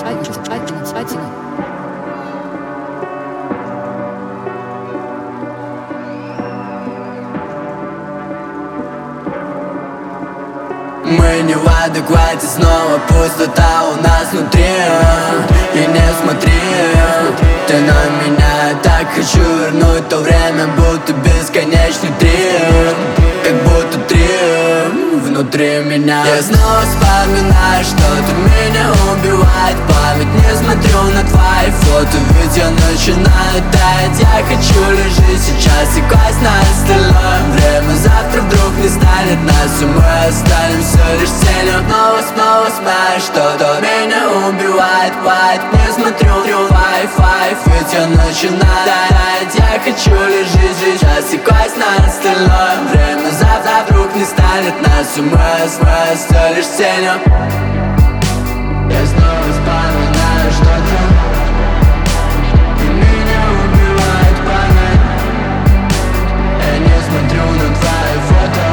Мы не в адеквате, снова пустота у нас внутри. И не смотри, ты на меня, так хочу вернуть то время, будто бесконечный трип. Как будто трип внутри меня. Я снова вспоминаю, что-то меня убивает память. Не смотрю на твои фото, ведь я начинаю таять. Я хочу лишь жить сейчас и класть на остальное время. Завтра вдруг не станет нас, и мы останемся лишь тенью. Снова знаю, что-то меня убивает, бывает. Не смотрю Wi-Fi, ведь я начинаю таять. Я хочу лишь жить сейчас и класть на остальное время. Завтра вдруг не станет нас, и мы останемся лишь тенью. Я снова вспоминаю, что ты и меня убивает память. Я не смотрю на твои фото.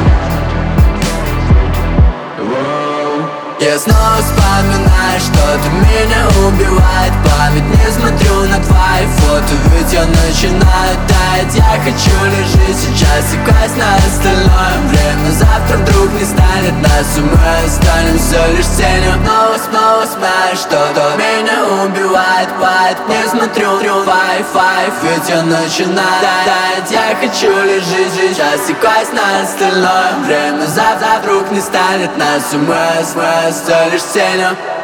Я снова вспоминаю, что ты меня убивает память. Не смотрю на твои фото, ведь я начинаю таять. Я хочу лишь жить сейчас и класть на остальное время. Завтра вдруг не станет нас, и мы останемся лишь тенью. Снова знаю, что-то меня убивает, бывает. Не смотрю Wi-Fi, ведь я начинаю таять. Я хочу лишь жить сейчас и класть на остальное время. Завтра вдруг не станет нас, и мы останемся лишь тенью.